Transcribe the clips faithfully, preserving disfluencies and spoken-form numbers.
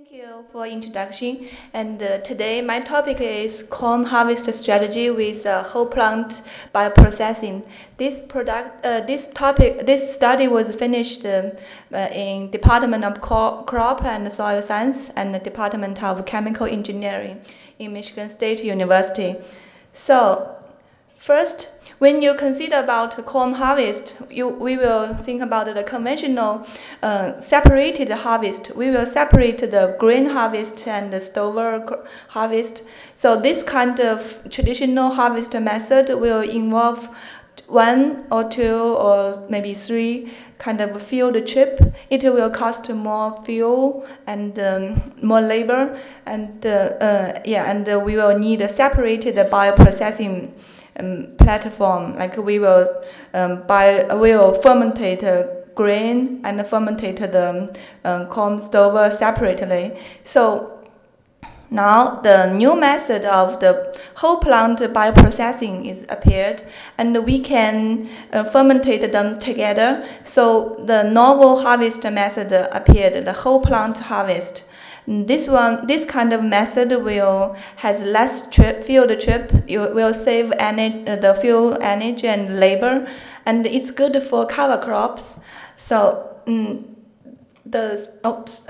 Thank you for introduction. And uh, today my topic is corn harvest strategy with uh, whole plant bioprocessing. This product, uh, this topic, this study was finished um, uh, in Department of Co- Crop and Soil Science and the Department of Chemical Engineering in Michigan State University. So first, when you consider about corn harvest, you, we will think about the conventional uh, separated harvest. We will separate the grain harvest and the stover harvest. So this kind of traditional harvest method will involve one or two or maybe three kind of field trip. It will cost more fuel and um, more labor, and uh, uh, yeah, and uh, we will need a separated bioprocessing um, platform. Like we will um, buy, will fermentate uh, grain and fermentate the um, corn stover separately. So now the new method of the whole plant bioprocessing is appeared, and we can uh, fermentate them together. So the novel harvest method appeared, the whole plant harvest. This one, this kind of method will has less trip, field trip. It will save energy, the fuel, energy, and labor, and it's good for cover crops. So mm, the oops.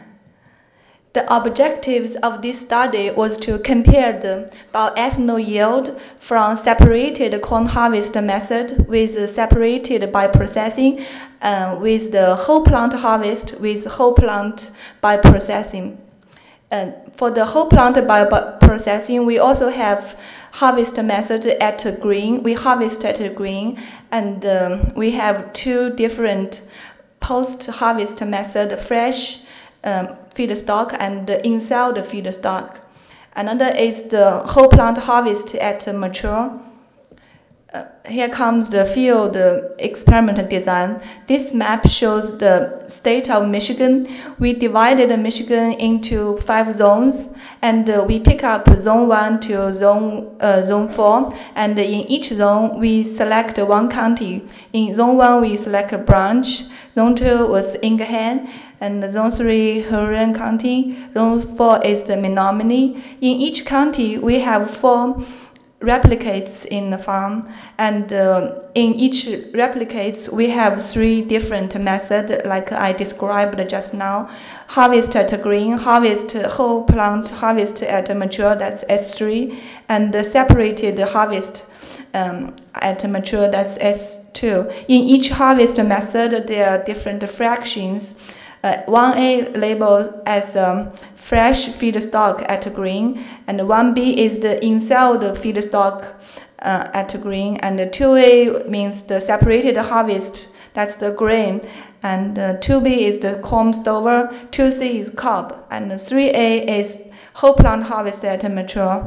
The objectives of this study was to compare the bioethanol yield from separated corn harvest method with separated bioprocessing, uh, with the whole plant harvest with whole plant bioprocessing. And for the whole plant bioprocessing, we also have harvest method at green. We harvest at green, and um, we have two different post-harvest method: fresh um, feedstock and in-cell feedstock. Another is the whole plant harvest at mature. Uh, here comes the field uh, experiment design. This map shows the state of Michigan. We divided Michigan into five zones, and uh, we pick up zone one to zone uh, zone four. And in each zone, we select one county. In zone one, we select Branch. Zone two was Ingraham, and zone three, Huron County. Zone four is the Menominee. In each county, we have four replicates in the farm, and uh, in each replicates we have three different methods like I described just now: harvest at green, harvest whole plant, harvest at mature, that's S three, and separated harvest um, at mature, that's S two. In each harvest method there are different fractions. Uh, one A labeled as um, fresh feedstock at green, and one B is the in-cell feedstock uh, at green, and two A means the separated harvest, that's the grain, and uh, two B is the corn stover, two C is cob, and three A is whole plant harvest at mature.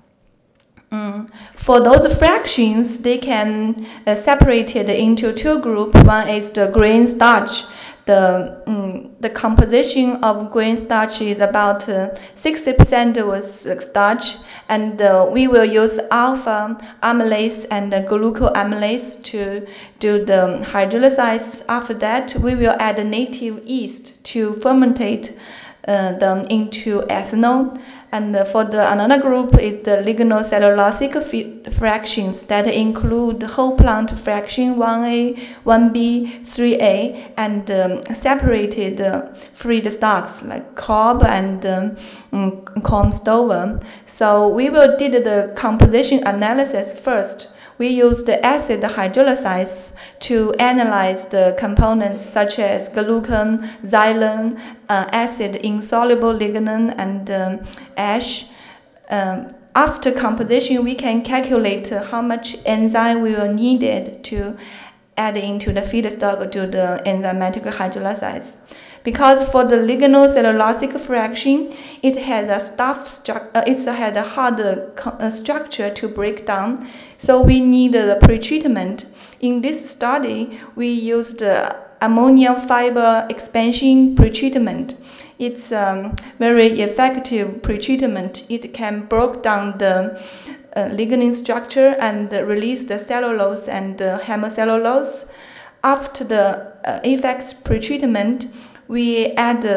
Mm. For those fractions, they can uh, separate it into two groups. One is the grain starch. The, um, the composition of grain starch is about uh, sixty percent was starch, and uh, we will use alpha amylase and uh, glucoamylase to do the hydrolysis. After that, we will add native yeast to fermentate uh, them into ethanol. And uh, for the another group is the lignocellulosic fractions that include whole plant fraction one A, one B, three A, and um, separated uh, feedstocks like cob and um, um, corn stover. So we will did the composition analysis first. We used the acid hydrolysis to analyze the components such as glucan, xylene, uh, acid insoluble lignin, and um, ash. Um, after composition, we can calculate uh, how much enzyme we will needed to add into the feedstock to the enzymatic hydrolysis. Because for the lignocellulosic fraction, it has a tough stru- uh, it has a hard uh, structure to break down, so we need a pretreatment. In this study, we used uh, ammonium fiber expansion pretreatment. It's a um, very effective pretreatment. It can break down the uh, lignin structure and uh, release the cellulose and uh, hemicellulose. After the uh, effects pretreatment, we add uh,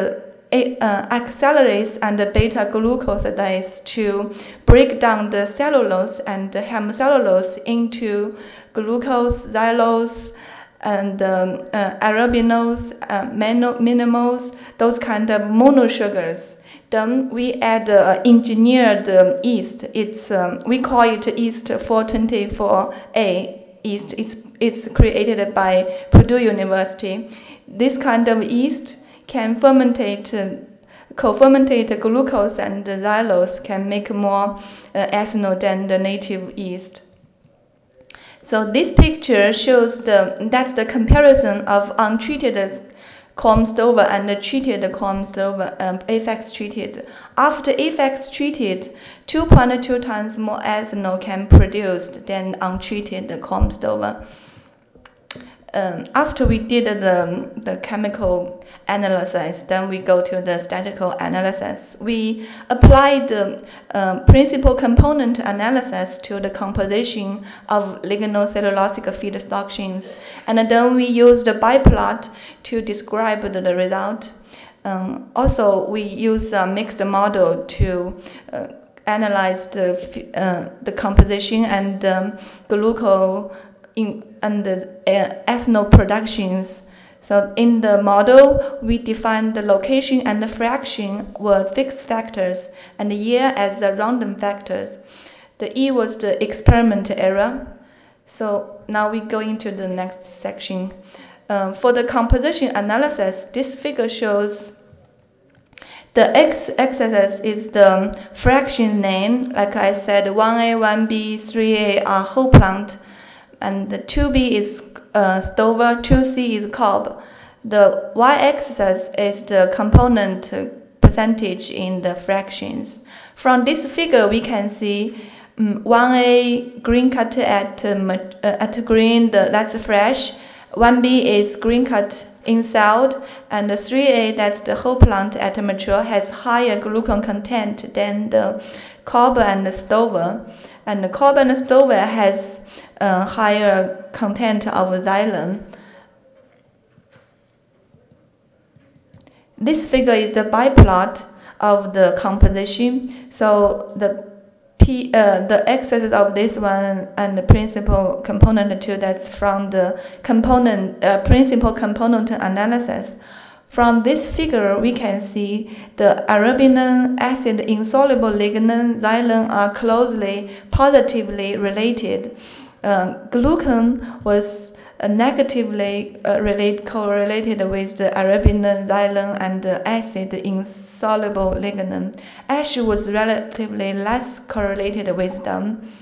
a, uh, accelerates and beta glucosidase to break down the cellulose and the hemicellulose into glucose, xylose, and um, uh, arabinose, uh, minimose, those kind of monosugars. Then we add uh, engineered um, yeast. It's um, we call it yeast four twenty-four A yeast. It's it's created by Purdue University. This kind of yeast can fermentate, uh, co-fermentate glucose and xylose, can make more uh, ethanol than the native yeast. So this picture shows the, that's the comparison of untreated corn stover and the treated corn stover, um, Apex treated. After Apex treated, two point two times more ethanol can be produced than untreated corn stover. Um, after we did the, the chemical analysis, then we go to the statistical analysis. We applied the uh, principal component analysis to the composition of lignocellulosic feedstock chains, and then we used the biplot to describe the, the result. Um, also, we use a mixed model to uh, analyze the, uh, the composition and um, glucose in and the uh, ethanol productions. So in the model, we defined the location and the fraction were fixed factors and the year as the random factors. The E was the experiment error. So now we go into the next section. Um, for the composition analysis, this figure shows the x-axis is the fraction name. Like I said, one A, one B, three A are whole plant, and the two B is uh, stover, two C is cob. The y-axis is the component percentage in the fractions. From this figure, we can see um, one A green cut at um, uh, at green, the, that's fresh. one B is green cut inside, and the three A, that's the whole plant at mature, has higher glucose content than the cob and the stover. And the cob and the stover has uh, higher content of xylene. This figure is the biplot of the composition. So the P, uh, the x-axis of this one and the principal component two, that's from the component uh, principal component analysis. From this figure, we can see the arabinone, acid, insoluble lignin, xylene are closely positively related. Uh, glucan was uh, negatively uh, relate, correlated with the arabinone, xylene, and the acid, insoluble lignin. Ash was relatively less correlated with them.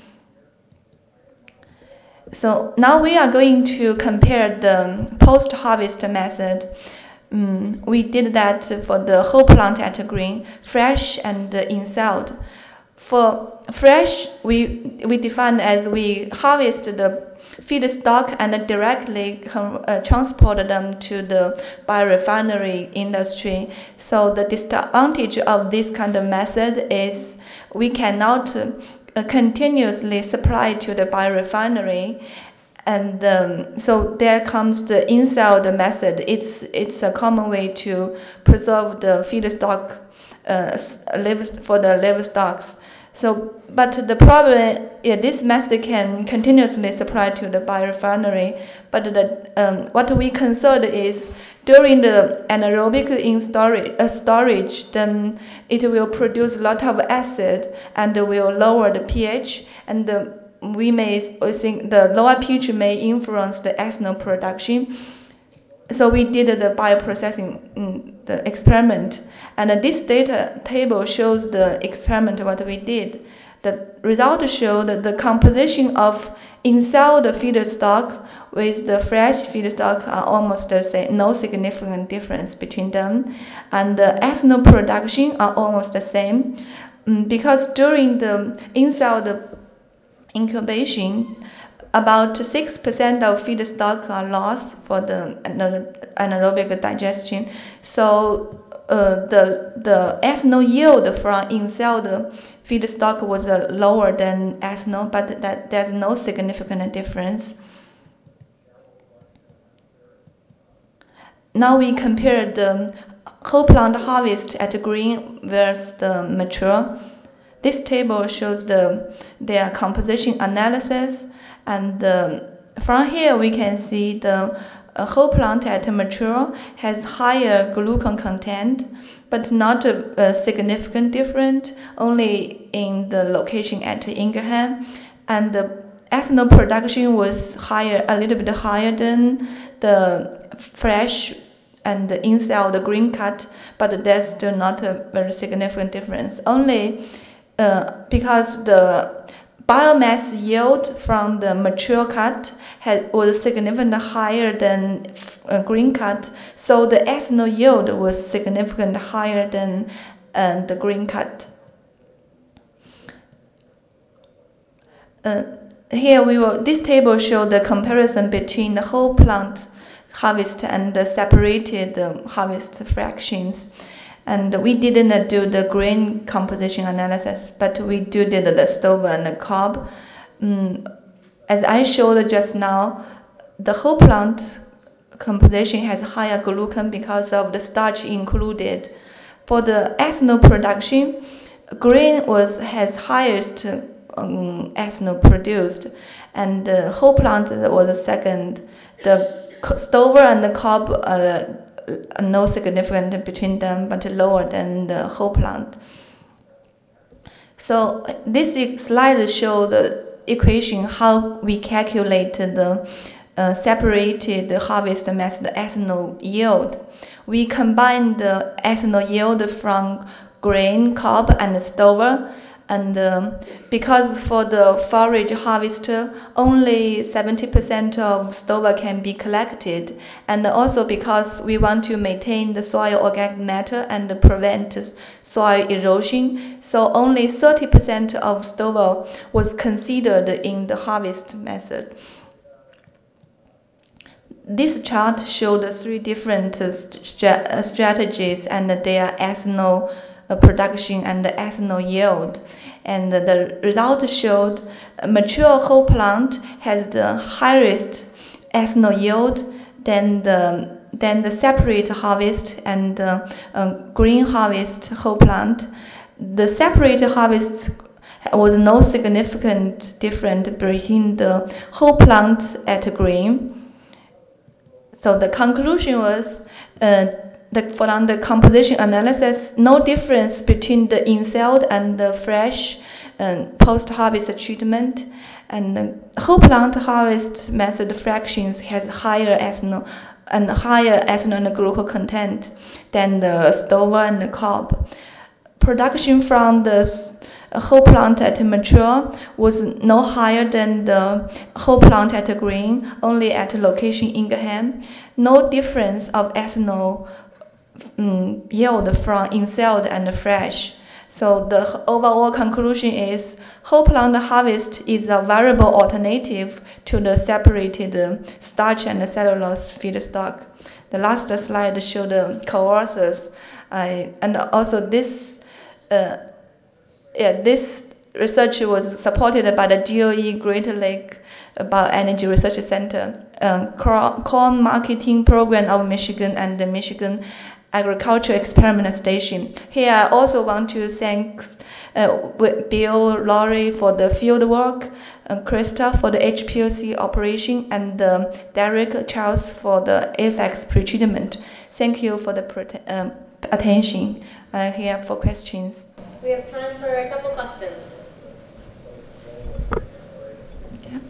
So now we are going to compare the post-harvest method. Mm, we did that for the whole plant at green, fresh and uh, in-celled. For fresh, we we define as we harvest the feedstock and directly uh, transport them to the biorefinery industry. So the disadvantage of this kind of method is we cannot uh, continuously supply to the biorefinery. And um, so there comes the in-cell method. It's it's a common way to preserve the feedstock uh, live for the livestocks. So, but the problem, yeah, this method can continuously supply to the biorefinery. But the um, what we consider is during the anaerobic in storage, uh, storage, then it will produce a lot of acid and will lower the pH, and the we may we think the lower pH may influence the ethanol production. So we did the bioprocessing mm, the experiment, and this data table shows the experiment what we did. The result showed that the composition of in-cell feedstock with the fresh feedstock are almost the same, no significant difference between them, and the ethanol production are almost the same, mm, because during the in-cell incubation, about six percent of feedstock are lost for the anaerobic digestion. So uh, the the ethanol yield from in-cell feedstock was uh, lower than ethanol, but that there's no significant difference. Now we compare the whole plant harvest at green versus the mature. This table shows the their composition analysis, and um, from here we can see the uh, whole plant at mature has higher glucose content, but not a, a significant difference, only in the location at Ingraham, and the ethanol production was higher, a little bit higher than the fresh and the in-cell, the green cut, but that's still not a very significant difference. Only uh, because the biomass yield from the mature cut had, was significantly higher than uh, green cut, so the ethanol yield was significantly higher than uh, the green cut. Uh, here we will. This table shows the comparison between the whole plant harvest and the separated um, harvest fractions. And we didn't do the grain composition analysis, but we do did the stover and the cob. Um, as I showed just now, the whole plant composition has higher glucose because of the starch included. For the ethanol production, grain was has highest um, ethanol produced, and the whole plant was second. The stover and the cob are no significant between them, but lower than the whole plant. So this slide shows the equation how we calculate the uh, separated harvest method ethanol yield. We combine the ethanol yield from grain, cob, and stover. And um, because for the forage harvester, only seventy percent of stover can be collected, and also because we want to maintain the soil organic matter and prevent soil erosion, so only thirty percent of stover was considered in the harvest method. This chart shows the three different st strategies and their ethanol production and the ethanol yield, and the result showed mature whole plant has the highest ethanol yield than the than the separate harvest and uh, uh, green harvest whole plant. The separate harvest was no significant difference between the whole plant at green. So the conclusion was uh, The, from the composition analysis, no difference between the in-cell and the fresh um, post-harvest treatment, and the whole plant harvest method fractions has higher ethanol and higher ethanol and glucose content than the stover and the cob. Production from the whole plant at mature was no higher than the whole plant at green, only at location Ingraham. No difference of ethanol Um, yield from in-cell and fresh. So the overall conclusion is whole plant harvest is a viable alternative to the separated starch and cellulose feedstock. The last slide showed the courses, uh, and also this, uh, yeah, this research was supported by the D O E Great Lake Bioenergy Research Center, um, Corn Marketing Program of Michigan, and the Michigan Agriculture Experiment Station. Here I also want to thank uh, Bill Laurie for the field work, uh, Krista for the H P L C operation, and uh, Derek Charles for the A F A X pretreatment. Thank you for the um, attention. I'm here for questions. We have time for a couple questions. Yeah.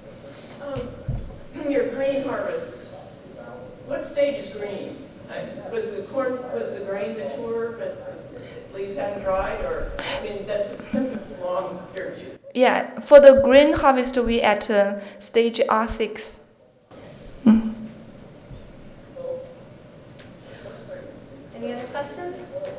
Um, your grain harvest, what stage is green? Was the corn, was the grain mature, but the leaves hadn't dried, or I mean that's, that's a long period. Yeah, for the grain harvest we at uh, stage R six. Mm. Any other questions?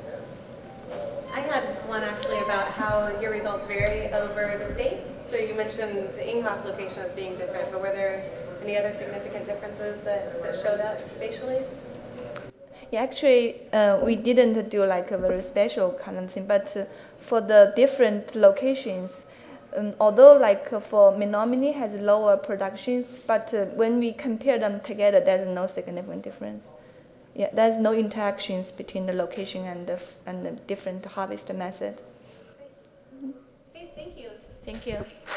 I had one actually about how your results vary over the state. So you mentioned the Inghoff location as being different, but were there any other significant differences that, that showed up spatially? Yeah, actually, uh, we didn't do like a very special kind of thing, but uh, for the different locations, um, although like uh, for Menominee has lower productions, but uh, when we compare them together, there's no significant difference. yeah, there's no interactions between the location and the f- and the different harvest method. Okay, thank you. Thank you.